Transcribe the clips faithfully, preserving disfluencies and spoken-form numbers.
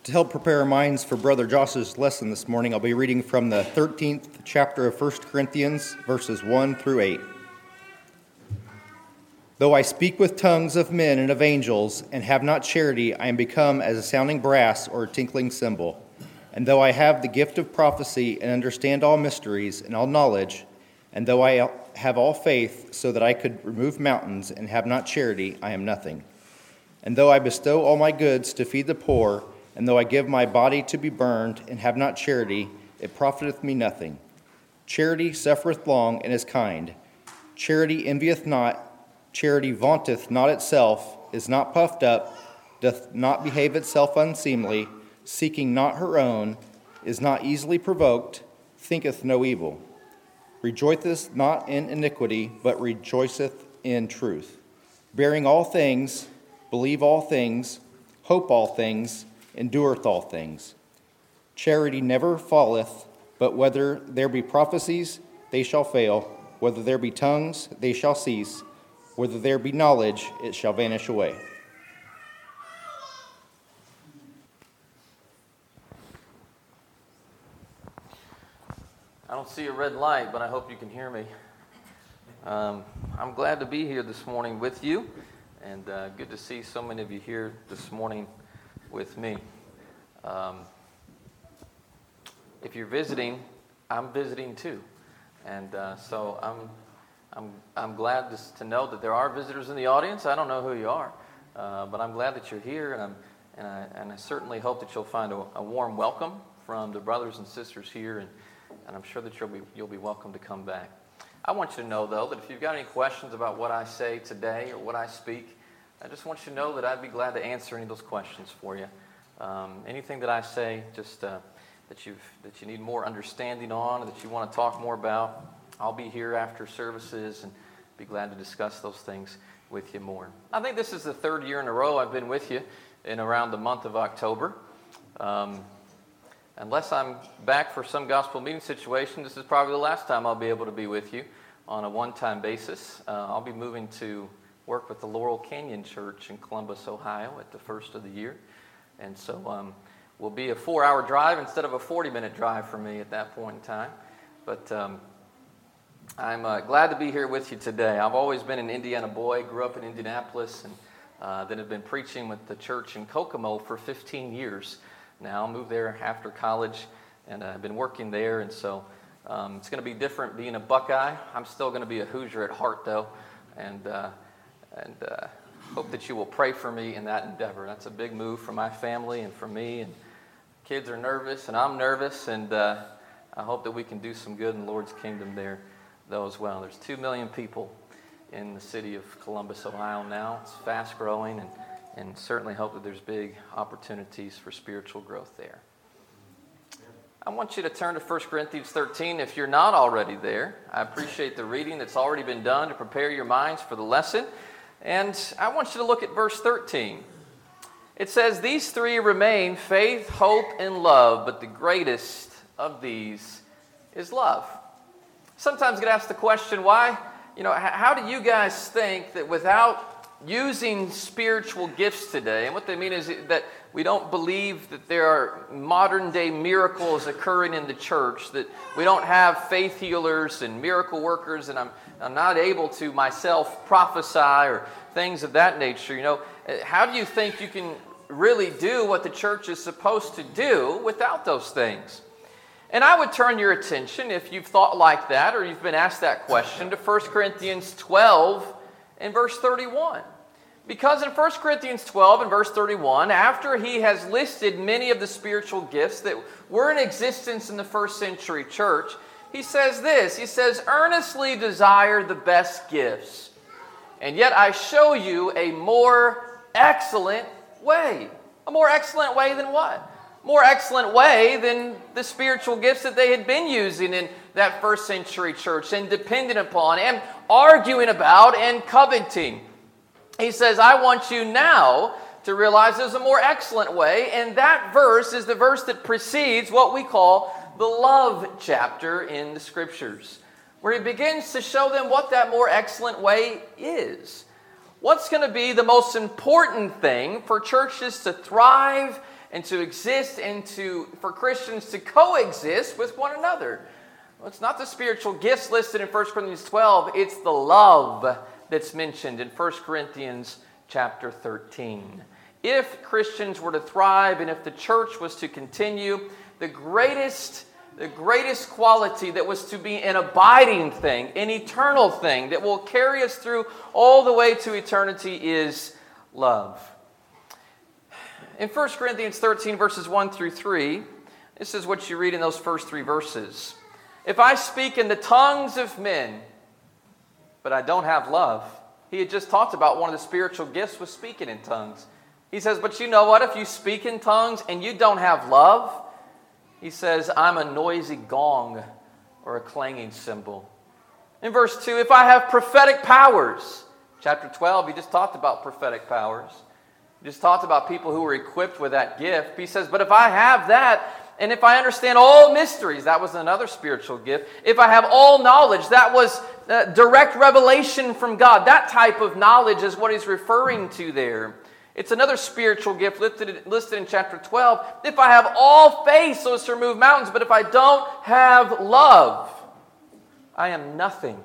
To help prepare our minds for Brother Josh's lesson this morning, I'll be reading from the thirteenth chapter of First Corinthians, verses one through eight. Though I speak with tongues of men and of angels, and have not charity, I am become as a sounding brass or a tinkling cymbal. And though I have the gift of prophecy and understand all mysteries and all knowledge, and though I have all faith so that I could remove mountains and have not charity, I am nothing. And though I bestow all my goods to feed the poor, and though I give my body to be burned and have not charity, it profiteth me nothing. Charity suffereth long and is kind. Charity envieth not. Charity vaunteth not itself, is not puffed up, doth not behave itself unseemly, seeking not her own, is not easily provoked, thinketh no evil. Rejoiceth not in iniquity, but rejoiceth in truth. Bearing all things, believe all things, hope all things, endureth all things. Charity never falleth, but whether there be prophecies, they shall fail. Whether there be tongues, they shall cease. Whether there be knowledge, it shall vanish away. I don't see a red light, but I hope you can hear me. Um, I'm glad to be here this morning with you, and uh, good to see so many of you here this morning with me. Um, if you're visiting, I'm visiting too, and uh, so I'm I'm I'm glad to, to know that there are visitors in the audience. I don't know who you are, uh, but I'm glad that you're here, and I'm and I, and I certainly hope that you'll find a, a warm welcome from the brothers and sisters here, and, and I'm sure that you'll be you'll be welcome to come back. I want you to know though that if you've got any questions about what I say today or what I speak, I just want you to know that I'd be glad to answer any of those questions for you. Um, anything that I say, just uh, that you that you need more understanding on, or that you want to talk more about, I'll be here after services and be glad to discuss those things with you more. I think this is the third year in a row I've been with you in around the month of October. Um, unless I'm back for some gospel meeting situation, this is probably the last time I'll be able to be with you on a one-time basis. Uh, I'll be moving to work with the Laurel Canyon Church in Columbus, Ohio at the first of the year. And so um, will be a four-hour drive instead of a forty-minute drive for me at that point in time. But um, I'm uh, glad to be here with you today. I've always been an Indiana boy, grew up in Indianapolis, and uh, then have been preaching with the church in Kokomo for fifteen years now. I moved there after college, and I've been working there, and so um, it's going to be different being a Buckeye. I'm still going to be a Hoosier at heart, though, and uh, and uh, hope that you will pray for me in that endeavor. That's a big move for my family and for me, and kids are nervous, and I'm nervous, and uh, I hope that we can do some good in the Lord's kingdom there, though, as well. There's two million people in the city of Columbus, Ohio now. It's fast growing, and, and certainly hope that there's big opportunities for spiritual growth there. I want you to turn to First Corinthians thirteen if you're not already there. I appreciate the reading that's already been done to prepare your minds for the lesson. And I want you to look at verse thirteen. It says, "These three remain, faith, hope, and love, but the greatest of these is love." Sometimes get asked the question, why, you know, how do you guys think that without using spiritual gifts today, and what they mean is that we don't believe that there are modern day miracles occurring in the church, that we don't have faith healers and miracle workers, and I'm, I'm not able to myself prophesy or things of that nature. You know, how do you think you can really do what the church is supposed to do without those things? And I would turn your attention, if you've thought like that or you've been asked that question, to First Corinthians twelve and verse thirty-one. Because in First Corinthians twelve and verse thirty-one, after he has listed many of the spiritual gifts that were in existence in the first century church, he says this, he says, "Earnestly desire the best gifts, and yet I show you a more excellent way." A more excellent way than what? More excellent way than the spiritual gifts that they had been using in that first century church and dependent upon and arguing about and coveting. He says, I want you now to realize there's a more excellent way, and that verse is the verse that precedes what we call the love chapter in the Scriptures, where he begins to show them what that more excellent way is. What's going to be the most important thing for churches to thrive and to exist and to for Christians to coexist with one another. Well, it's not the spiritual gifts listed in First Corinthians twelve, it's the love that's mentioned in First Corinthians chapter thirteen. If Christians were to thrive and if the church was to continue, the greatest The greatest quality that was to be an abiding thing, an eternal thing that will carry us through all the way to eternity is love. In First Corinthians thirteen, verses one through three, this is what you read in those first three verses. If I speak in the tongues of men, but I don't have love. He had just talked about one of the spiritual gifts was speaking in tongues. He says, but you know what? If you speak in tongues and you don't have love, he says, I'm a noisy gong or a clanging cymbal. In verse two, if I have prophetic powers, chapter twelve, he just talked about prophetic powers. He just talked about people who were equipped with that gift. He says, but if I have that, and if I understand all mysteries, that was another spiritual gift. If I have all knowledge, that was uh, direct revelation from God. That type of knowledge is what he's referring to there. It's another spiritual gift listed, listed in chapter twelve. If I have all faith so as to remove mountains, but if I don't have love, I am nothing.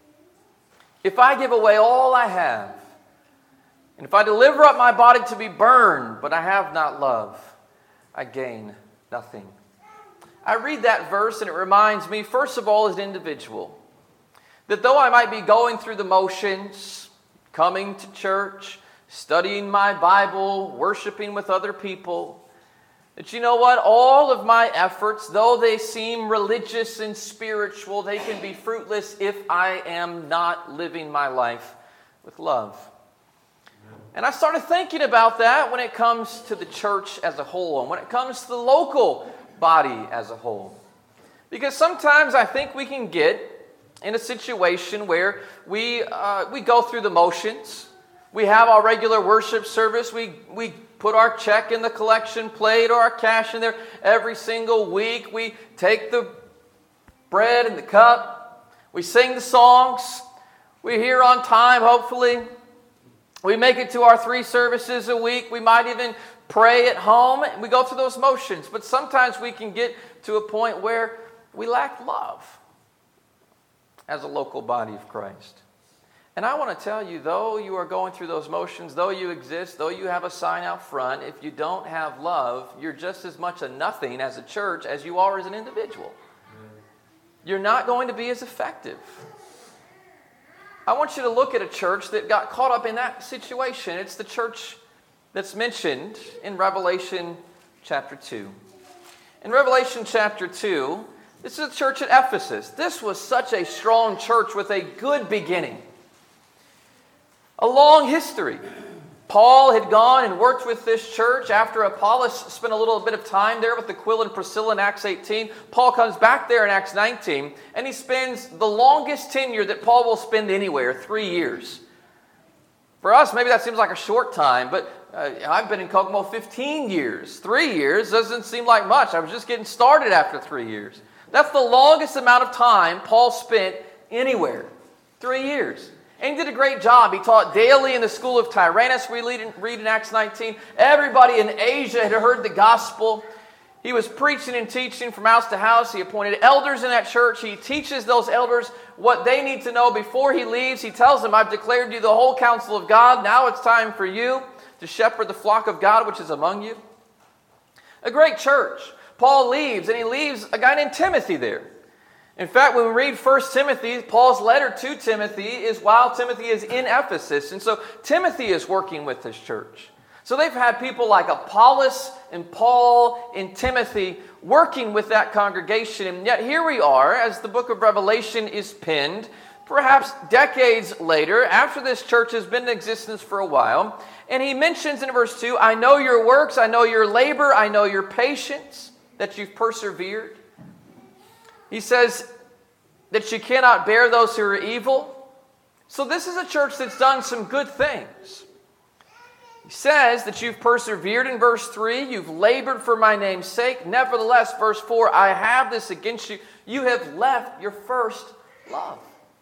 If I give away all I have, and if I deliver up my body to be burned, but I have not love, I gain nothing. I read that verse and it reminds me, first of all, as an individual, that though I might be going through the motions, coming to church, studying my Bible, worshiping with other people, that you know what? All of my efforts, though they seem religious and spiritual, they can be fruitless if I am not living my life with love. And I started thinking about that when it comes to the church as a whole and when it comes to the local body as a whole. Because sometimes I think we can get in a situation where we uh, we go through the motions. We have our regular worship service. We, we put our check in the collection plate or our cash in there every single week. We take the bread and the cup. We sing the songs. We're here on time, hopefully. We make it to our three services a week. We might even pray at home. We go through those motions. But sometimes we can get to a point where we lack love as a local body of Christ. And I want to tell you, though you are going through those motions, though you exist, though you have a sign out front, if you don't have love, you're just as much a nothing as a church as you are as an individual. You're not going to be as effective. I want you to look at a church that got caught up in that situation. It's the church that's mentioned in Revelation chapter two. In Revelation chapter two, this is a church at Ephesus. This was such a strong church with a good beginning. A long history. Paul had gone and worked with this church after Apollos spent a little bit of time there with Aquila and Priscilla in Acts eighteen. Paul comes back there in Acts nineteen, and he spends the longest tenure that Paul will spend anywhere, three years. For us, maybe that seems like a short time, but uh, I've been in Kokomo fifteen years. Three years doesn't seem like much. I was just getting started after three years. That's the longest amount of time Paul spent anywhere, three years. And he did a great job. He taught daily in the school of Tyrannus, we read in, read in Acts nineteen. Everybody in Asia had heard the gospel. He was preaching and teaching from house to house. He appointed elders in that church. He teaches those elders what they need to know before he leaves. He tells them, I've declared to you the whole counsel of God. Now it's time for you to shepherd the flock of God which is among you. A great church. Paul leaves, and he leaves a guy named Timothy there. In fact, when we read First Timothy, Paul's letter to Timothy is while Timothy is in Ephesus. And so Timothy is working with this church. So they've had people like Apollos and Paul and Timothy working with that congregation. And yet here we are, as the book of Revelation is penned, perhaps decades later, after this church has been in existence for a while. And he mentions in verse two, I know your works, I know your labor, I know your patience, that you've persevered. He says that you cannot bear those who are evil. So this is a church that's done some good things. He says that you've persevered in verse three. You've labored for my name's sake. Nevertheless, verse four, I have this against you. You have left your first love.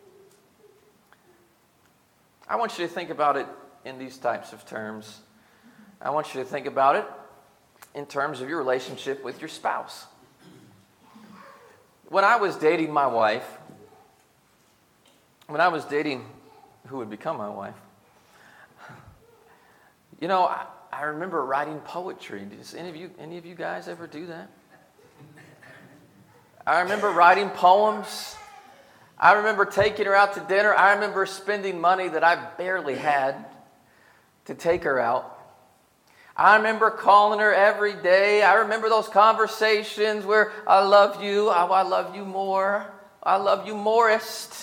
I want you to think about it in these types of terms. I want you to think about it in terms of your relationship with your spouse. When I was dating my wife, when I was dating who would become my wife, you know, I, I remember writing poetry. Does any of you, any of you guys ever do that? I remember writing poems. I remember taking her out to dinner. I remember spending money that I barely had to take her out. I remember calling her every day. I remember those conversations where I love you, I, I love you more, I love you morest.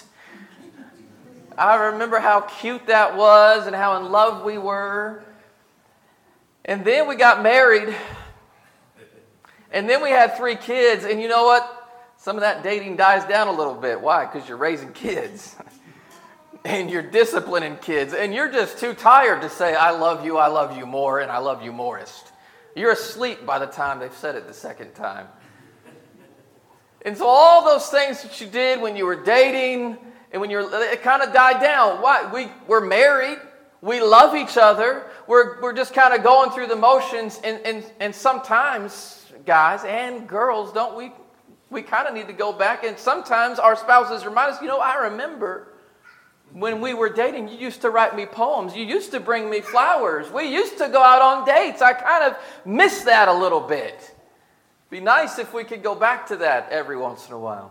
I remember how cute that was and how in love we were. And then we got married. And then we had three kids. And you know what? Some of that dating dies down a little bit. Why? Because you're raising kids. And you're disciplining kids. And you're just too tired to say, I love you, I love you more, and I love you morest. You're asleep by the time they've said it the second time. And so all those things that you did when you were dating, and when you're, it kind of died down. Why? We, we're married. We love each other. We're, we're just kind of going through the motions. And, and, and sometimes, guys and girls, don't we, we kind of need to go back. And sometimes our spouses remind us, you know, I remember when we were dating, you used to write me poems. You used to bring me flowers. We used to go out on dates. I kind of miss that a little bit. It'd be nice if we could go back to that every once in a while.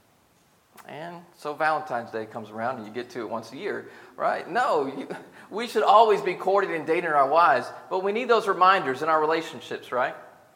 And so Valentine's Day comes around and you get to it once a year, right? No, you, we should always be courting and dating our wives, but we need those reminders in our relationships, right?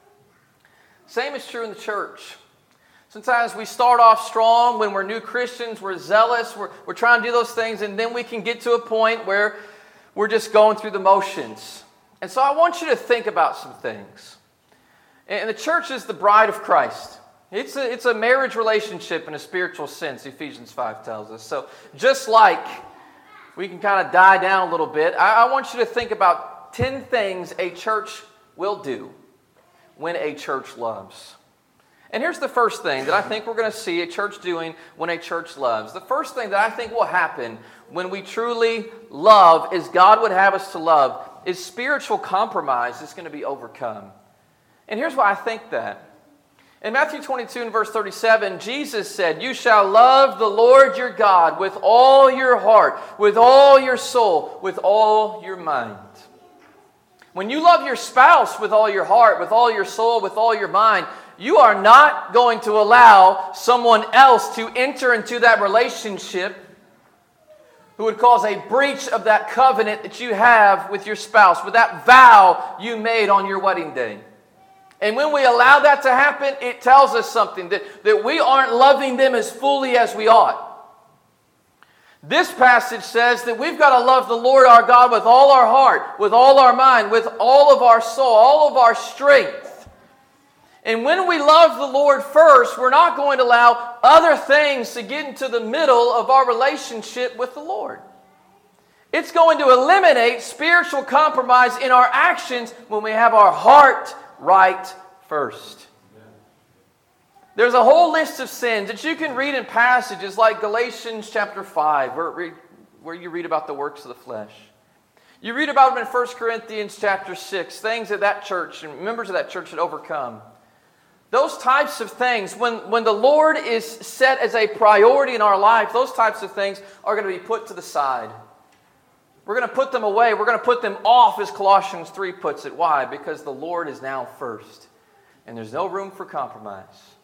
Same is true in the church. Sometimes we start off strong when we're new Christians, we're zealous, we're, we're trying to do those things, and then we can get to a point where we're just going through the motions. And so I want you to think about some things. And the church is the bride of Christ. It's a, it's a marriage relationship in a spiritual sense, Ephesians five tells us. So just like we can kind of die down a little bit, I, I want you to think about ten things a church will do when a church loves. And here's the first thing that I think we're going to see a church doing when a church loves. The first thing that I think will happen when we truly love as God would have us to love is spiritual compromise is going to be overcome. And here's why I think that. In Matthew twenty-two and verse thirty-seven, Jesus said, "You shall love the Lord your God with all your heart, with all your soul, with all your mind." When you love your spouse with all your heart, with all your soul, with all your mind, you are not going to allow someone else to enter into that relationship who would cause a breach of that covenant that you have with your spouse, with that vow you made on your wedding day. And when we allow that to happen, it tells us something, that, that we aren't loving them as fully as we ought. This passage says that we've got to love the Lord our God with all our heart, with all our mind, with all of our soul, all of our strength. And when we love the Lord first, we're not going to allow other things to get into the middle of our relationship with the Lord. It's going to eliminate spiritual compromise in our actions when we have our heart right first. There's a whole list of sins that you can read in passages like Galatians chapter five, where, where you read about the works of the flesh. You read about them in First Corinthians chapter six, things that that church and members of that church had overcome. Those types of things, when, when the Lord is set as a priority in our life, those types of things are going to be put to the side. We're going to put them away. We're going to put them off, as Colossians three puts it. Why? Because the Lord is now first. And there's no room for compromise.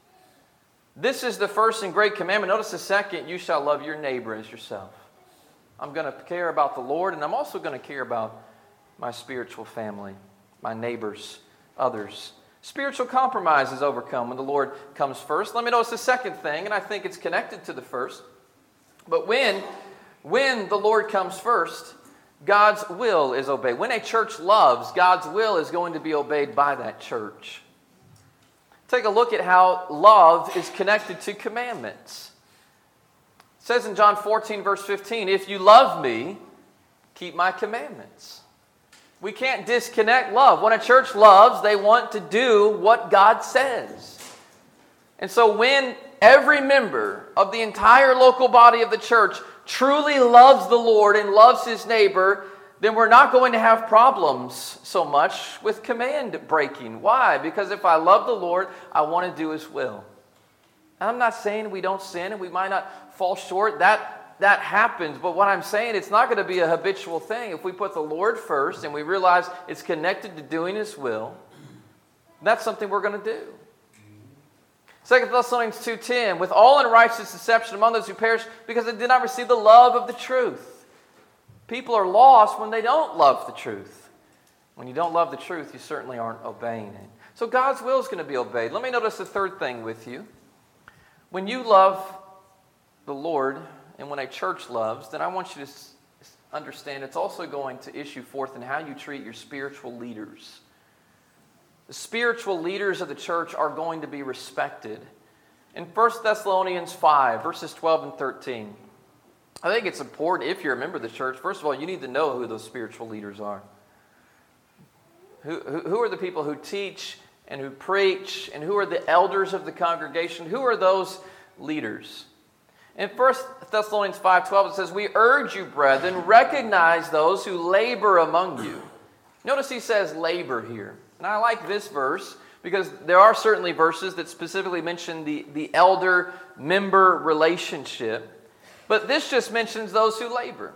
This is the first and great commandment. Notice the second, you shall love your neighbor as yourself. I'm going to care about the Lord, and I'm also going to care about my spiritual family, my neighbors, others. Spiritual compromise is overcome when the Lord comes first. Let me notice the second thing, and I think it's connected to the first. But when, when the Lord comes first, God's will is obeyed. When a church loves, God's will is going to be obeyed by that church. Take a look at how love is connected to commandments. It says in John fourteen, verse fifteen, "If you love me, keep my commandments." We can't disconnect love. When a church loves, they want to do what God says. And so when every member of the entire local body of the church truly loves the Lord and loves his neighbor, then we're not going to have problems so much with command breaking. Why? Because if I love the Lord, I want to do His will. And I'm not saying we don't sin and we might not fall short. That, that happens. But what I'm saying, it's not going to be a habitual thing. If we put the Lord first and we realize it's connected to doing His will, that's something we're going to do. Second Thessalonians two ten, with all unrighteous deception among those who perish because they did not receive the love of the truth. People are lost when they don't love the truth. When you don't love the truth, you certainly aren't obeying it. So God's will is going to be obeyed. Let me notice the third thing with you. When you love the Lord and when a church loves, then I want you to understand it's also going to issue forth in how you treat your spiritual leaders. The spiritual leaders of the church are going to be respected. In First Thessalonians five, verses twelve and thirteen, I think it's important if you're a member of the church, first of all, you need to know who those spiritual leaders are. Who, who, who are the people who teach and who preach, and who are the elders of the congregation? Who are those leaders? In First Thessalonians five twelve, it says, we urge you, brethren, recognize those who labor among you. Notice he says labor here. And I like this verse because there are certainly verses that specifically mention the, the elder-member relationship. But this just mentions those who labor.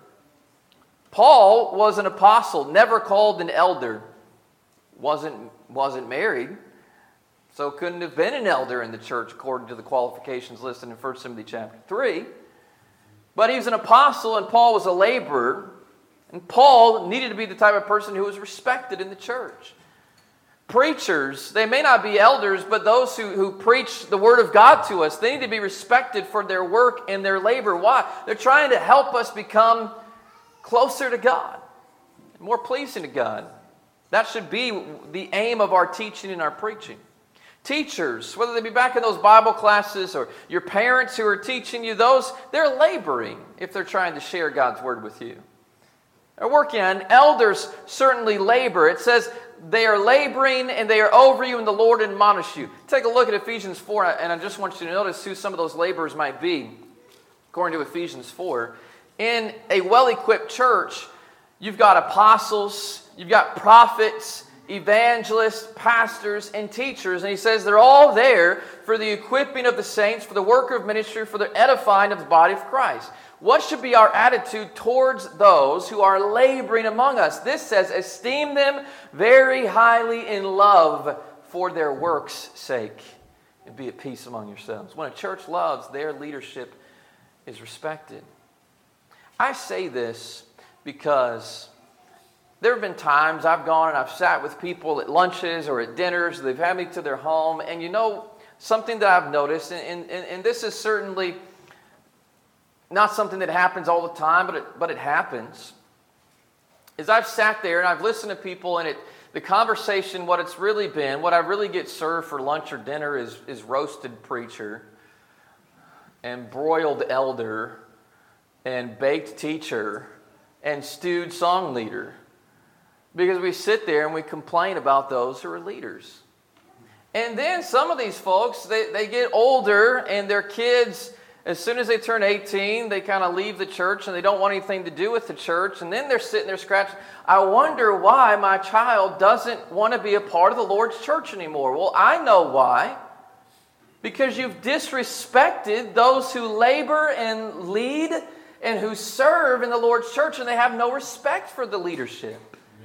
Paul was an apostle, never called an elder, wasn't, wasn't married, so couldn't have been an elder in the church according to the qualifications listed in First Timothy chapter three. But he was an apostle and Paul was a laborer. And Paul needed to be the type of person who was respected in the church. Preachers, they may not be elders, but those who, who preach the Word of God to us, they need to be respected for their work and their labor. Why? They're trying to help us become closer to God, more pleasing to God. That should be the aim of our teaching and our preaching. Teachers, whether they be back in those Bible classes or your parents who are teaching you those, they're laboring if they're trying to share God's Word with you. They're working on. Elders certainly labor. It says they are laboring and they are over you and the Lord admonish you. Take a look at Ephesians four, and I just want you to notice who some of those laborers might be. According to Ephesians four, in a well-equipped church, you've got apostles, you've got prophets, evangelists, pastors, and teachers. And he says they're all there for the equipping of the saints, for the work of ministry, for the edifying of the body of Christ. What should be our attitude towards those who are laboring among us? This says, esteem them very highly in love for their work's sake, and be at peace among yourselves. When a church loves, their leadership is respected. I say this because there have been times I've gone and I've sat with people at lunches or at dinners. They've had me to their home. And you know, something that I've noticed, and, and, and this is certainly not something that happens all the time, but it, but it happens, is I've sat there and I've listened to people, and it the conversation, what it's really been, what I really get served for lunch or dinner is, is roasted preacher and broiled elder and baked teacher and stewed song leader. Because we sit there and we complain about those who are leaders. And then some of these folks, they, they get older and their kids, as soon as they turn eighteen, they kind of leave the church and they don't want anything to do with the church. And then they're sitting there scratching, I wonder why my child doesn't want to be a part of the Lord's church anymore. Well, I know why. Because you've disrespected those who labor and lead and who serve in the Lord's church, and they have no respect for the leadership.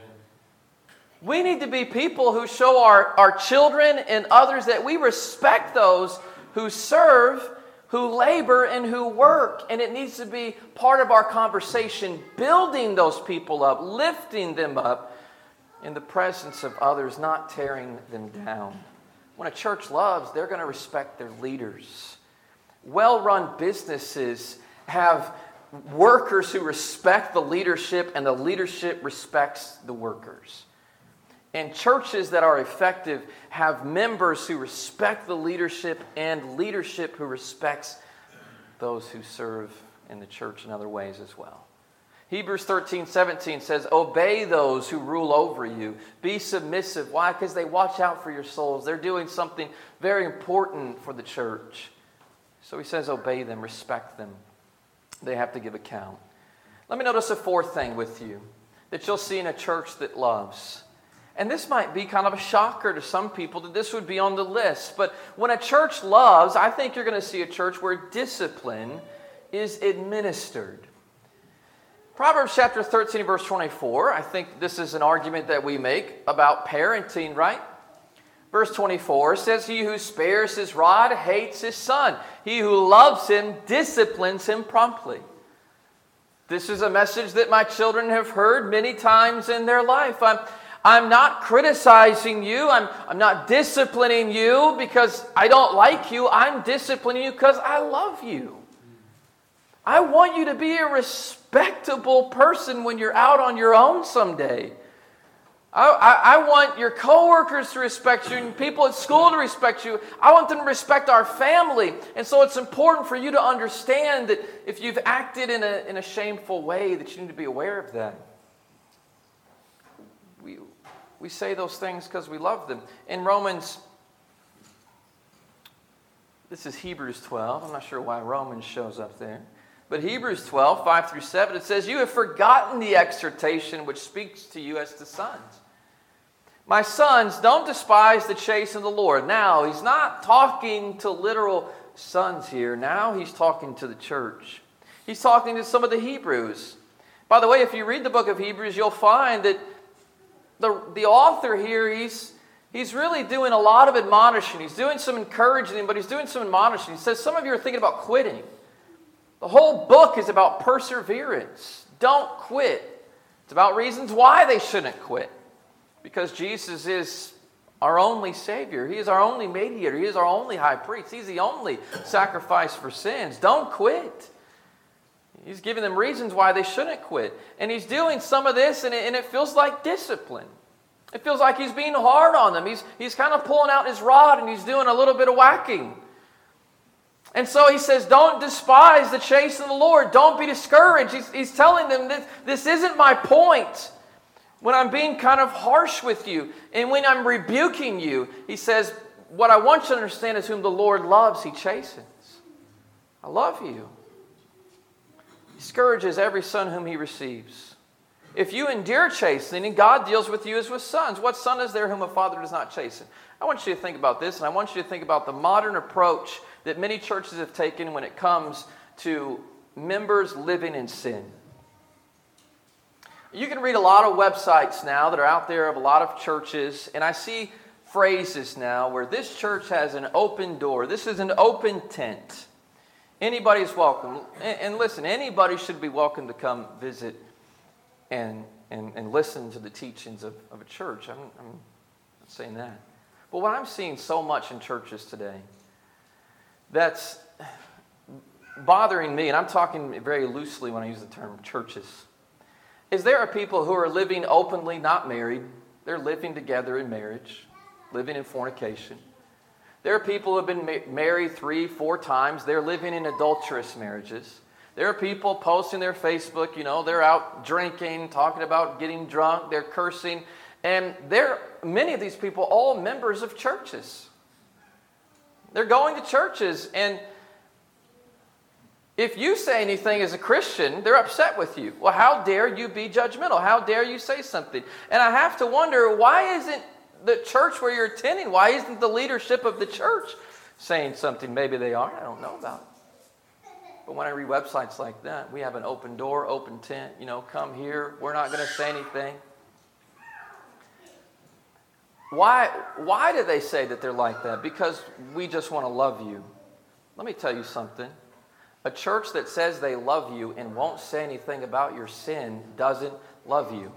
We need to be people who show our, our children and others that we respect those who serve, who labor, and who work. And it needs to be part of our conversation, building those people up, lifting them up in the presence of others, not tearing them down. When a church loves, they're going to respect their leaders. Well-run businesses have workers who respect the leadership, and the leadership respects the workers. And churches that are effective have members who respect the leadership and leadership who respects those who serve in the church in other ways as well. Hebrews thirteen seventeen says, obey those who rule over you. Be submissive. Why? Because they watch out for your souls. They're doing something very important for the church. So he says, obey them, respect them. They have to give account. Let me notice a fourth thing with you. that you'll see in a church that loves. And this might be kind of a shocker to some people that this would be on the list. But when a church loves, I think you're going to see a church where discipline is administered. Proverbs chapter thirteen, verse twenty-four, I think this is an argument that we make about parenting, right? Verse twenty-four says, "He who spares his rod hates his son. He who loves him disciplines him promptly." This is a message that my children have heard many times in their life. I'm, I'm not criticizing you. I'm, I'm not disciplining you because I don't like you. I'm disciplining you because I love you. I want you to be a respectable person when you're out on your own someday. I, I, I want your coworkers to respect you and people at school to respect you. I want them to respect our family. And so it's important for you to understand that if you've acted in a, in a shameful way, that you need to be aware of that. We, we say those things because we love them. In Romans, this is Hebrews twelve. I'm not sure why Romans shows up there. But Hebrews twelve, five through seven, it says, "You have forgotten the exhortation which speaks to you as to sons. My sons, don't despise the chastening of the Lord." Now, he's not talking to literal sons here. Now he's talking to the church. He's talking to some of the Hebrews. By the way, if you read the book of Hebrews, you'll find that the, the author here, he's, he's really doing a lot of admonishing. He's doing some encouraging, but he's doing some admonishing. He says, some of you are thinking about quitting. The whole book is about perseverance. Don't quit. It's about reasons why they shouldn't quit. Because Jesus is our only Savior. He is our only mediator. He is our only high priest. He's the only sacrifice for sins. Don't quit. He's giving them reasons why they shouldn't quit. And he's doing some of this, and it, and it feels like discipline. It feels like he's being hard on them. He's, he's kind of pulling out his rod, and he's doing a little bit of whacking. And so he says, don't despise the chastening of the Lord. Don't be discouraged. He's, he's telling them that this isn't my point. When I'm being kind of harsh with you and when I'm rebuking you, he says, what I want you to understand is whom the Lord loves, he chastens. I love you. He scourges every son whom he receives. If you endure chastening, God deals with you as with sons. What son is there whom a father does not chasten? I want you to think about this, and I want you to think about the modern approach that many churches have taken when it comes to members living in sin. You can read a lot of websites now that are out there of a lot of churches, and I see phrases now where this church has an open door. This is an open tent. Anybody's welcome. And, and listen, anybody should be welcome to come visit and, and, and listen to the teachings of, of a church. I'm, I'm not saying that. But what I'm seeing so much in churches today that's bothering me, and I'm talking very loosely when I use the term churches, is there are people who are living openly, not married. They're living together in marriage, living in fornication. There are people who have been ma- married three, four times. They're living in adulterous marriages. There are people posting their Facebook, you know, they're out drinking, talking about getting drunk, they're cursing. And there, many of these people, all members of churches. They're going to churches, and if you say anything as a Christian, they're upset with you. Well, how dare you be judgmental? How dare you say something? And I have to wonder, why isn't the church where you're attending, why isn't the leadership of the church saying something? Maybe they are, I don't know about it. But when I read websites like that, we have an open door, open tent, you know, come here, we're not going to say anything. Why, why do they say that they're like that? Because we just want to love you. Let me tell you something. A church that says they love you and won't say anything about your sin doesn't love you.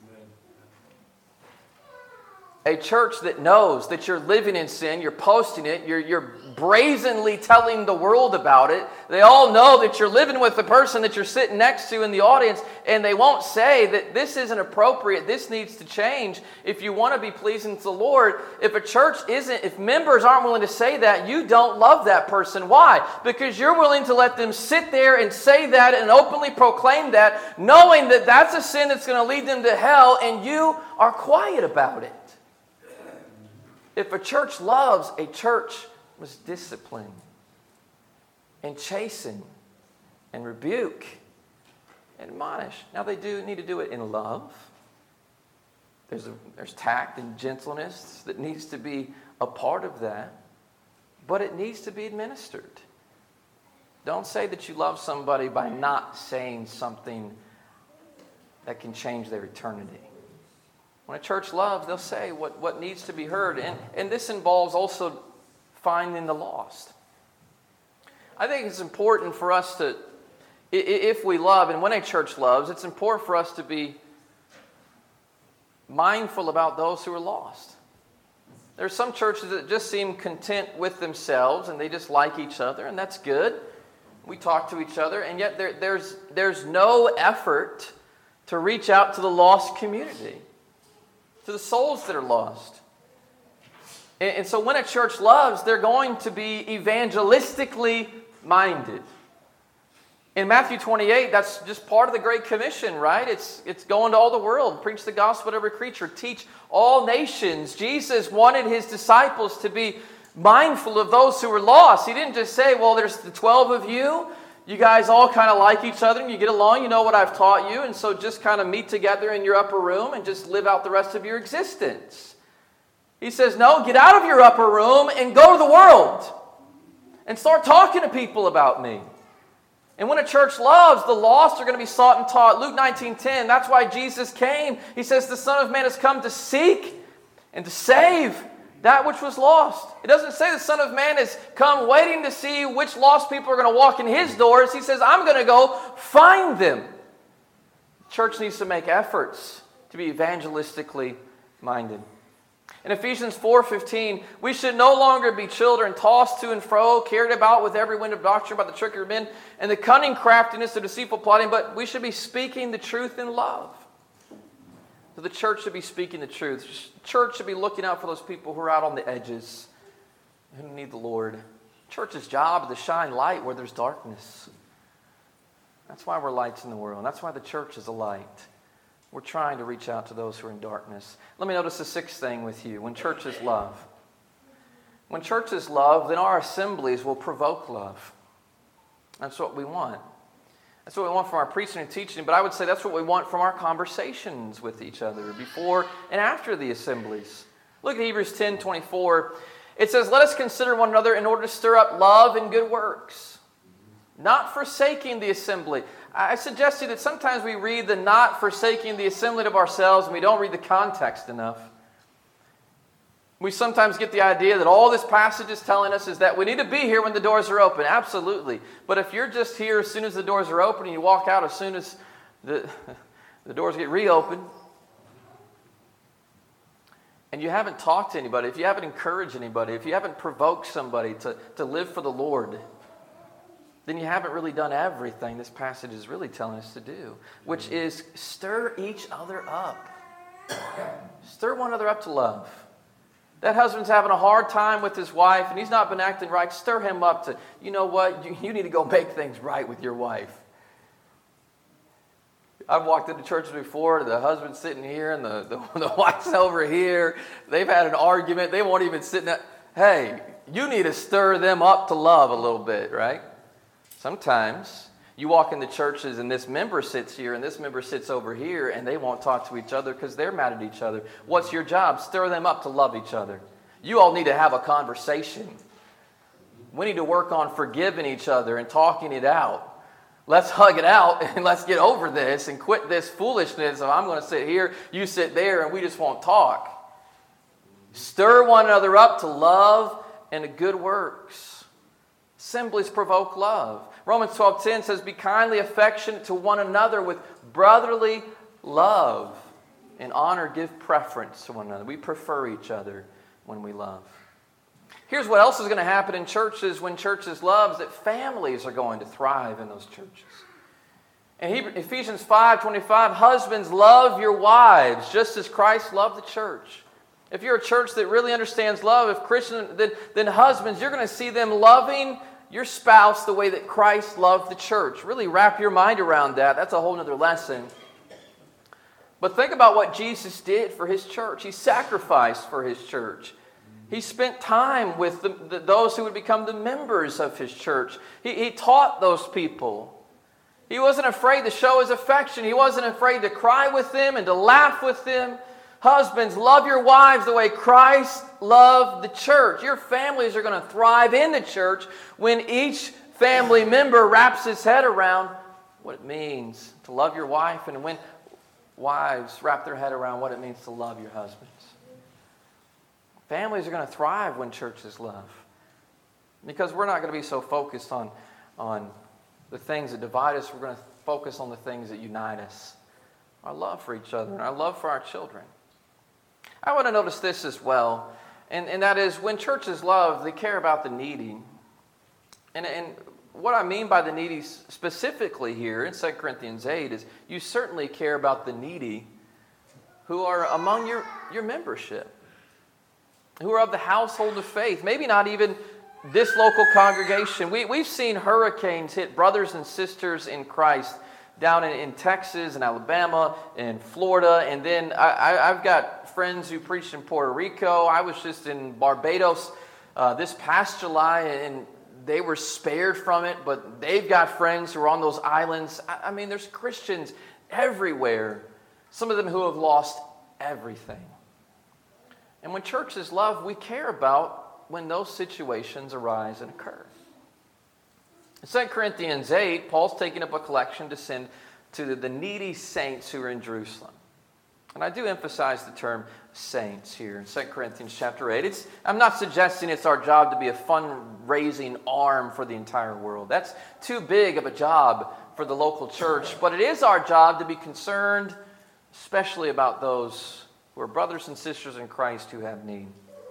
A church that knows that you're living in sin, you're posting it, you're, you're brazenly telling the world about it. They all know that you're living with the person that you're sitting next to in the audience, and they won't say that this isn't appropriate, this needs to change. If you want to be pleasing to the Lord, if a church isn't, if members aren't willing to say that, you don't love that person. Why? Because you're willing to let them sit there and say that and openly proclaim that, knowing that that's a sin that's going to lead them to hell, and you are quiet about it. If a church loves, a church must discipline and chasten and rebuke admonish. Now they do need to do it in love. There's, a, there's tact and gentleness that needs to be a part of that. But it needs to be administered. Don't say that you love somebody by not saying something that can change their eternity. When a church loves, they'll say what, what needs to be heard. And, and this involves also finding the lost. I think it's important for us to, if we love, and when a church loves, it's important for us to be mindful about those who are lost. There are some churches that just seem content with themselves and they just like each other, and that's good. We talk to each other, and yet there, there's, there's no effort to reach out to the lost community, to the souls that are lost. And, and so when a church loves, they're going to be evangelistically minded. In Matthew twenty-eight, that's just part of the Great Commission, right? It's, it's going to all the world, preach the gospel to every creature, teach all nations. Jesus wanted his disciples to be mindful of those who were lost. He didn't just say, well, there's the twelve of you. You guys all kind of like each other and you get along. You know what I've taught you. And so just kind of meet together in your upper room and just live out the rest of your existence. He says, no, get out of your upper room and go to the world and start talking to people about me. And when a church loves, the lost are going to be sought and taught. Luke nineteen ten, that's why Jesus came. He says the Son of Man has come to seek and to save that which was lost. It doesn't say the Son of Man has come waiting to see which lost people are going to walk in his doors. He says, I'm going to go find them. The church needs to make efforts to be evangelistically minded. In Ephesians four fifteen, we should no longer be children tossed to and fro, carried about with every wind of doctrine by the trickery of men and the cunning craftiness of deceitful plotting, but we should be speaking the truth in love. So the church should be speaking the truth. The church should be looking out for those people who are out on the edges, who need the Lord. The church's job is to shine light where there's darkness. That's why we're lights in the world. That's why the church is a light. We're trying to reach out to those who are in darkness. Let me notice the sixth thing with you. When churches love. When churches love, then our assemblies will provoke love. That's what we want. That's what we want from our preaching and teaching, but I would say that's what we want from our conversations with each other before and after the assemblies. Look at Hebrews ten twenty-four. It says, let us consider one another in order to stir up love and good works, not forsaking the assembly. I suggest to you that sometimes we read the not forsaking the assembly of ourselves and we don't read the context enough. We sometimes get the idea that all this passage is telling us is that we need to be here when the doors are open. Absolutely. But if you're just here as soon as the doors are open and you walk out as soon as the, the doors get reopened, and you haven't talked to anybody, if you haven't encouraged anybody, if you haven't provoked somebody to, to live for the Lord, then you haven't really done everything this passage is really telling us to do, which is stir each other up. Stir one another up to love. That husband's having a hard time with his wife and he's not been acting right. Stir him up to, you know what, you, you need to go make things right with your wife. I've walked into churches before, the husband's sitting here and the, the, the wife's over here. They've had an argument. They won't even sit there. Hey, you need to stir them up to love a little bit, right? Sometimes you walk into churches and this member sits here and this member sits over here and they won't talk to each other because they're mad at each other. What's your job? Stir them up to love each other. You all need to have a conversation. We need to work on forgiving each other and talking it out. Let's hug it out and let's get over this and quit this foolishness of I'm going to sit here, you sit there, and we just won't talk. Stir one another up to love and to good works. Assemblies provoke love. Romans twelve ten says, be kindly affectionate to one another with brotherly love. In honor, give preference to one another. We prefer each other when we love. Here's what else is going to happen in churches when churches love, is that families are going to thrive in those churches. In Ephesians five twenty-five, husbands, love your wives just as Christ loved the church. If you're a church that really understands love, if Christian, then, then husbands, you're going to see them loving your spouse the way that Christ loved the church. Really wrap your mind around that. That's a whole other lesson. But think about what Jesus did for his church. He sacrificed for his church. He spent time with the, the, those who would become the members of his church. He, he taught those people. He wasn't afraid to show his affection. He wasn't afraid to cry with them and to laugh with them. Husbands, love your wives the way Christ loved the church. Your families are going to thrive in the church when each family member wraps his head around what it means to love your wife, and when wives wrap their head around what it means to love your husbands. Families are going to thrive when churches love, because we're not going to be so focused on, on the things that divide us. We're going to focus on the things that unite us. Our love for each other and our love for our children. I want to notice this as well, and, and that is when churches love, they care about the needy. And, and what I mean by the needy specifically here in Second Corinthians eight is you certainly care about the needy who are among your, your membership, who are of the household of faith, maybe not even this local congregation. We, we've seen hurricanes hit brothers and sisters in Christ down in, in Texas and Alabama and Florida. And then I, I, I've got friends who preached in Puerto Rico. I was just in Barbados uh, this past July, and they were spared from it, but they've got friends who are on those islands. I, I mean, there's Christians everywhere, some of them who have lost everything. And when churches love, we care about when those situations arise and occur. In Second Corinthians eight, Paul's taking up a collection to send to the needy saints who are in Jerusalem. And I do emphasize the term saints here in Second Corinthians chapter eight. It's, I'm not suggesting it's our job to be a fundraising arm for the entire world. That's too big of a job for the local church. But it is our job to be concerned, especially about those who are brothers and sisters in Christ who have need.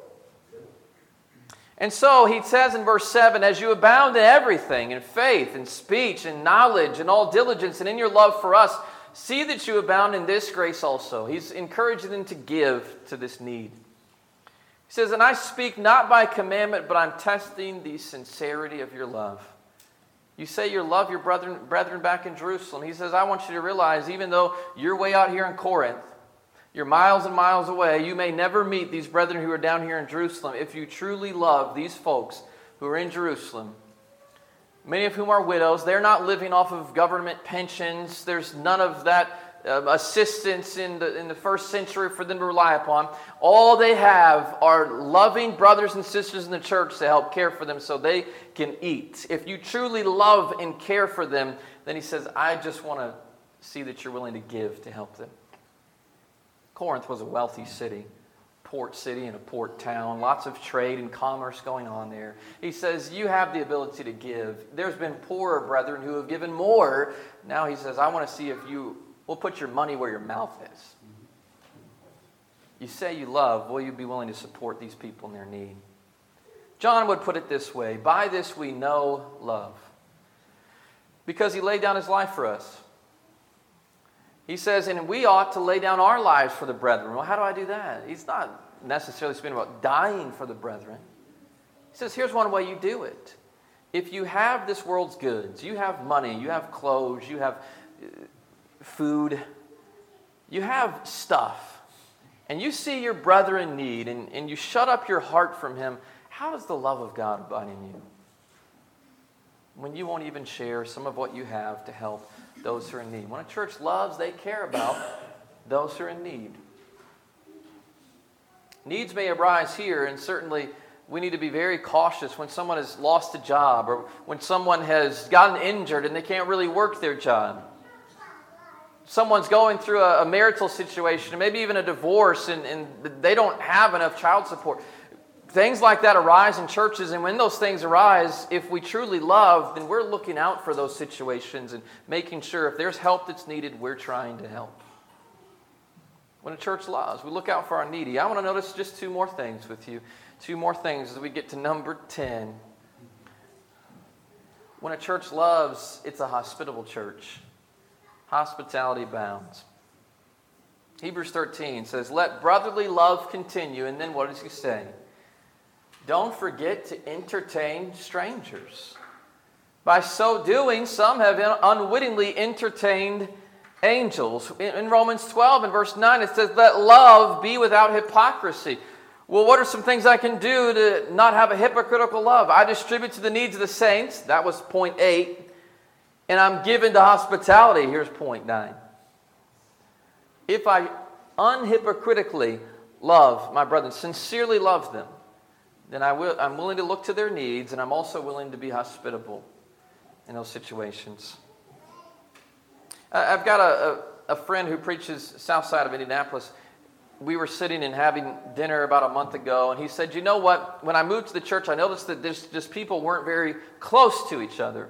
And so he says in verse seven, as you abound in everything, in faith, in speech, in knowledge, in all diligence, and in your love for us, see that you abound in this grace also. He's encouraging them to give to this need. He says, and I speak not by commandment, but I'm testing the sincerity of your love. You say you love your brethren, brethren back in Jerusalem. He says, I want you to realize, even though you're way out here in Corinth, you're miles and miles away, you may never meet these brethren who are down here in Jerusalem. If you truly love these folks who are in Jerusalem, many of whom are widows, they're not living off of government pensions. There's none of that uh, assistance in the, in the first century for them to rely upon. All they have are loving brothers and sisters in the church to help care for them so they can eat. If you truly love and care for them, then he says, I just want to see that you're willing to give to help them. Corinth was a wealthy city, port city and a port town, lots of trade and commerce going on there. He says, you have the ability to give. There's been poorer brethren who have given more. Now he says, I want to see if you will put your money where your mouth is. You say you love, will you be willing to support these people in their need? John would put it this way, by this we know love, because he laid down his life for us. He says, and we ought to lay down our lives for the brethren. Well, how do I do that? He's not necessarily speaking about dying for the brethren. He says, here's one way you do it. If you have this world's goods, you have money, you have clothes, you have food, you have stuff, and you see your brother in need, and, and you shut up your heart from him, how does the love of God abide in you? When you won't even share some of what you have to help those who are in need. When a church loves, they care about those who are in need. Needs may arise here, and certainly we need to be very cautious when someone has lost a job or when someone has gotten injured and they can't really work their job. Someone's going through a, a marital situation, maybe even a divorce, and, and they don't have enough child support. Things like that arise in churches, and when those things arise, if we truly love, then we're looking out for those situations and making sure if there's help that's needed, we're trying to help. When a church loves, we look out for our needy. I want to notice just two more things with you. Two more things as we get to number ten. When a church loves, it's a hospitable church. Hospitality abounds. Hebrews thirteen says, let brotherly love continue. And then what does he say? Don't forget to entertain strangers. By so doing, some have unwittingly entertained angels. In Romans twelve and verse nine, it says, let love be without hypocrisy. Well, what are some things I can do to not have a hypocritical love? I distribute to the needs of the saints. That was point eight. and I'm given to hospitality, here's point nine. If I unhypocritically love my brothers, sincerely love them, then I will, I'm willing to look to their needs, and I'm also willing to be hospitable in those situations. I've got a, a, a friend who preaches south side of Indianapolis. We were sitting and having dinner about a month ago, and he said, you know what, when I moved to the church, I noticed that there's just people weren't very close to each other.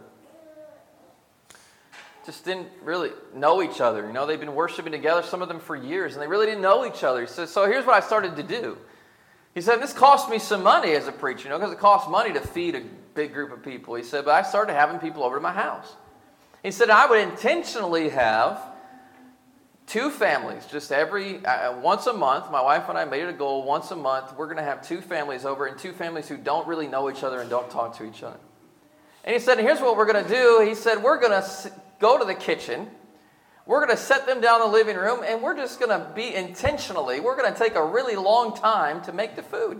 Just didn't really know each other. You know, they've been worshiping together, some of them for years, and they really didn't know each other. He said, so here's what I started to do. He said, this cost me some money as a preacher, you know, because it costs money to feed a big group of people. He said, but I started having people over to my house. He said, I would intentionally have two families, just every, uh, once a month. My wife and I made it a goal, once a month, we're going to have two families over, and two families who don't really know each other and don't talk to each other. And he said, here's what we're going to do. He said, we're going to go to the kitchen. We're going to set them down in the living room, and we're just going to be intentionally, we're going to take a really long time to make the food.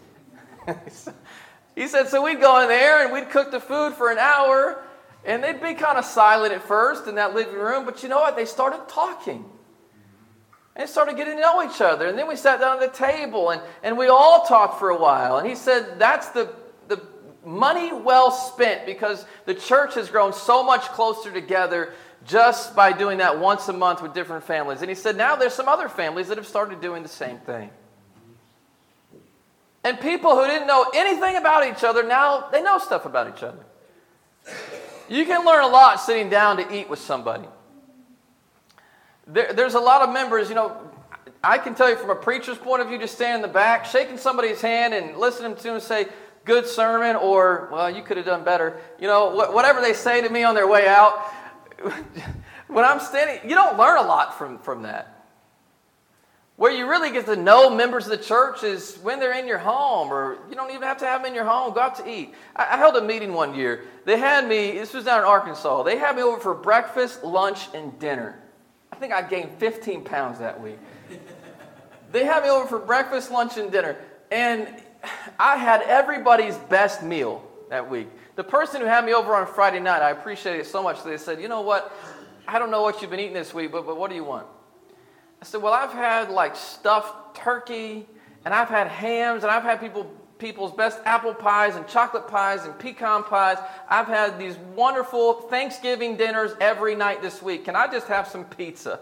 He said, so we'd go in there, and we'd cook the food for an hour, and they'd be kind of silent at first in that living room, but you know what? They started talking. And they started getting to know each other. And then we sat down at the table, and, and we all talked for a while. And he said, that's the, the money well spent, because the church has grown so much closer together just by doing that once a month with different families. And he said, now there's some other families that have started doing the same thing. And people who didn't know anything about each other, now they know stuff about each other. You can learn a lot sitting down to eat with somebody. There, there's a lot of members, you know, I can tell you from a preacher's point of view, just standing in the back, shaking somebody's hand and listening to them say, good sermon, or, well, you could have done better. You know, wh- whatever they say to me on their way out. When I'm standing, you don't learn a lot from, from that. Where you really get to know members of the church is when they're in your home, or you don't even have to have them in your home. Go out to eat. I, I held a meeting one year. They had me, this was down in Arkansas, they had me over for breakfast, lunch, and dinner. I think I gained fifteen pounds that week. They had me over for breakfast, lunch, and dinner. And I had everybody's best meal that week. The person who had me over on Friday night, I appreciated it so much, they said, you know what, I don't know what you've been eating this week, but, but what do you want? I said, well, I've had like stuffed turkey, and I've had hams, and I've had people people's best apple pies and chocolate pies and pecan pies. I've had these wonderful Thanksgiving dinners every night this week. Can I just have some pizza?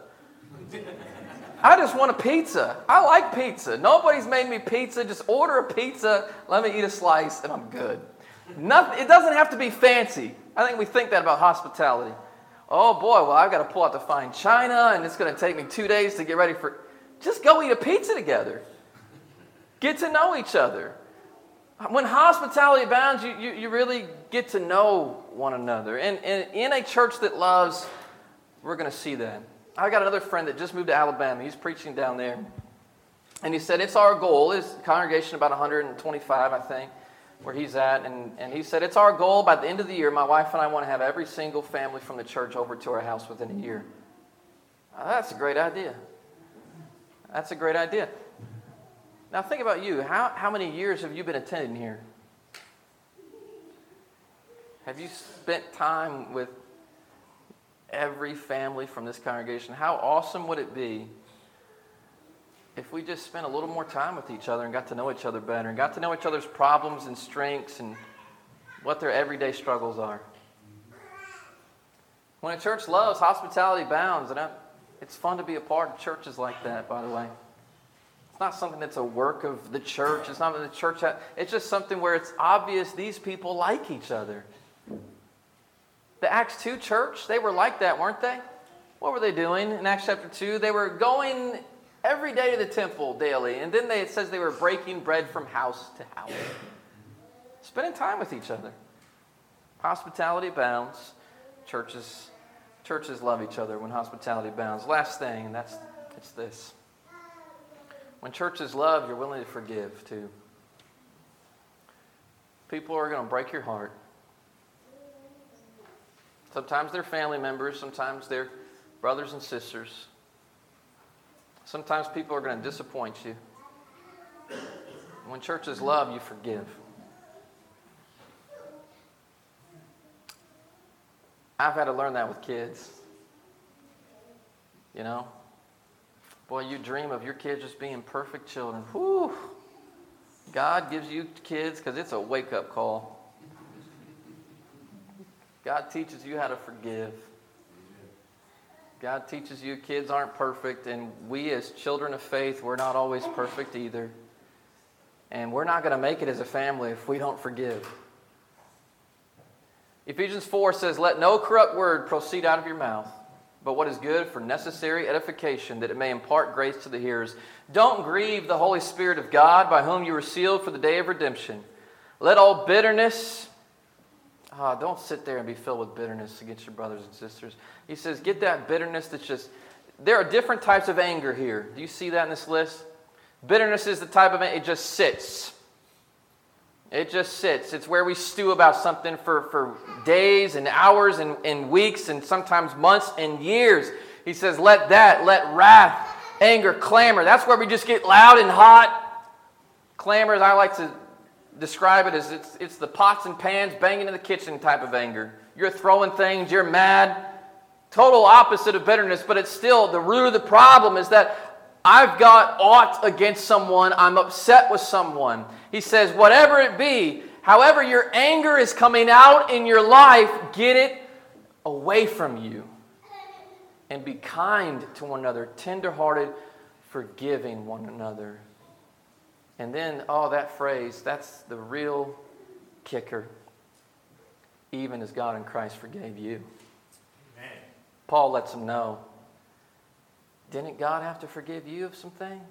I just want a pizza. I like pizza. Nobody's made me pizza. Just order a pizza, let me eat a slice, and I'm good. Nothing, it doesn't have to be fancy. I think we think that about hospitality. Oh boy, well, I've got to pull out the fine china, and it's going to take me two days to get ready for... Just go eat a pizza together. Get to know each other. When hospitality abounds, you, you, you really get to know one another. And, and in a church that loves, we're going to see that. I got another friend that just moved to Alabama. He's preaching down there. And he said, it's our goal. His congregation about one hundred twenty-five, I think, where he's at. And, and he said, it's our goal by the end of the year, my wife and I want to have every single family from the church over to our house within a year. Now, that's a great idea. That's a great idea. Now think about you. How, how many years have you been attending here? Have you spent time with every family from this congregation? How awesome would it be if we just spent a little more time with each other and got to know each other better and got to know each other's problems and strengths and what their everyday struggles are? When a church loves, hospitality abounds, and I, it's fun to be a part of churches like that, by the way. It's not something that's a work of the church. It's not that the church has, it's just something where it's obvious these people like each other. The Acts two church, they were like that, weren't they? What were they doing in Acts chapter two? They were going every day to the temple daily. And then they, it says they were breaking bread from house to house. Spending time with each other. Hospitality abounds. Churches, churches love each other when hospitality abounds. Last thing, and that's it's this. When churches love, you're willing to forgive too. People are going to break your heart. Sometimes they're family members. Sometimes they're brothers and sisters. Sometimes people are going to disappoint you. When churches love, you forgive. I've had to learn that with kids. You know? Boy, you dream of your kids just being perfect children. Whew. God gives you kids because it's a wake-up call. God teaches you how to forgive. God teaches you kids aren't perfect, and we as children of faith, we're not always perfect either. And we're not going to make it as a family if we don't forgive. Ephesians four says, "Let no corrupt word proceed out of your mouth, but what is good for necessary edification, that it may impart grace to the hearers. Don't grieve the Holy Spirit of God, by whom you were sealed for the day of redemption. Let all bitterness..." Ah, don't sit there and be filled with bitterness against your brothers and sisters. He says, get that bitterness that's just... There are different types of anger here. Do you see that in this list? Bitterness is the type of anger, it just sits. It just sits. It's where we stew about something for, for days and hours and, and weeks and sometimes months and years. He says, let that, let wrath, anger, clamor. That's where we just get loud and hot. Clamor, as I like to describe it, as it's, it's the pots and pans banging in the kitchen type of anger. You're throwing things, you're mad. Total opposite of bitterness, but it's still the root of the problem is that I've got aught against someone. I'm upset with someone. He says, whatever it be, however your anger is coming out in your life, get it away from you. And be kind to one another, tenderhearted, forgiving one another. And then, oh, that phrase, that's the real kicker. Even as God in Christ forgave you. Amen. Paul lets them know. Didn't God have to forgive you of some things?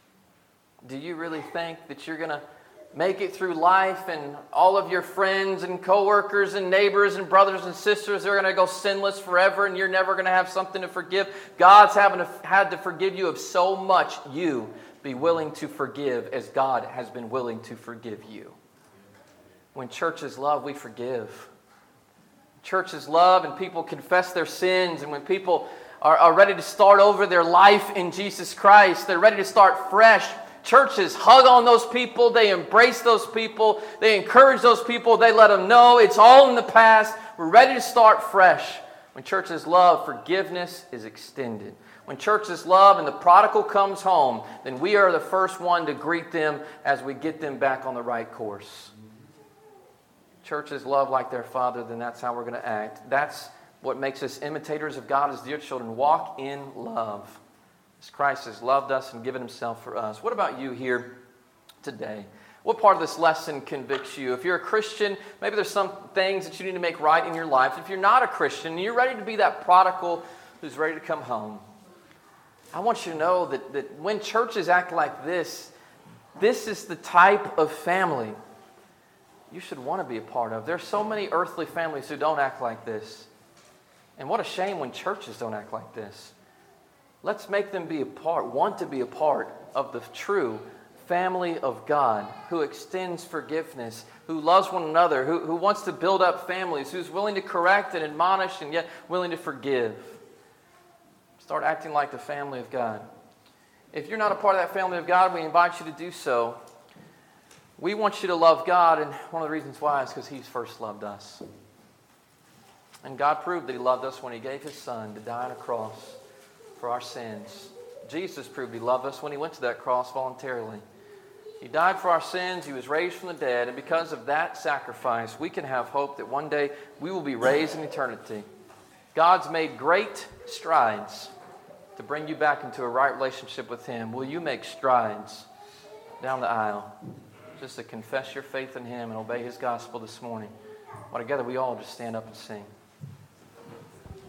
Do you really think that you're going to make it through life and all of your friends and coworkers and neighbors and brothers and sisters are going to go sinless forever and you're never going to have something to forgive? God's having to, had to forgive you of so much. You be willing to forgive as God has been willing to forgive you. When churches love, we forgive. Churches love and people confess their sins, and when people Are, are ready to start over their life in Jesus Christ. They're ready to start fresh. Churches hug on those people. They embrace those people. They encourage those people. They let them know it's all in the past. We're ready to start fresh. When churches love, forgiveness is extended. When churches love and the prodigal comes home, then we are the first one to greet them as we get them back on the right course. Churches love like their Father, then that's how we're going to act. That's what makes us imitators of God as dear children. Walk in love. As Christ has loved us and given himself for us. What about you here today? What part of this lesson convicts you? If you're a Christian, maybe there's some things that you need to make right in your life. If you're not a Christian, you're ready to be that prodigal who's ready to come home. I want you to know that, that when churches act like this, this is the type of family you should want to be a part of. There's so many earthly families who don't act like this. And what a shame when churches don't act like this. Let's make them be a part, want to be a part of the true family of God, who extends forgiveness, who loves one another, who, who wants to build up families, who's willing to correct and admonish and yet willing to forgive. Start acting like the family of God. If you're not a part of that family of God, we invite you to do so. We want you to love God, and one of the reasons why is because he's first loved us. And God proved that he loved us when he gave his son to die on a cross for our sins. Jesus proved he loved us when he went to that cross voluntarily. He died for our sins. He was raised from the dead. And because of that sacrifice, we can have hope that one day we will be raised in eternity. God's made great strides to bring you back into a right relationship with him. Will you make strides down the aisle just to confess your faith in him and obey his gospel this morning? Well, together we all just stand up and sing.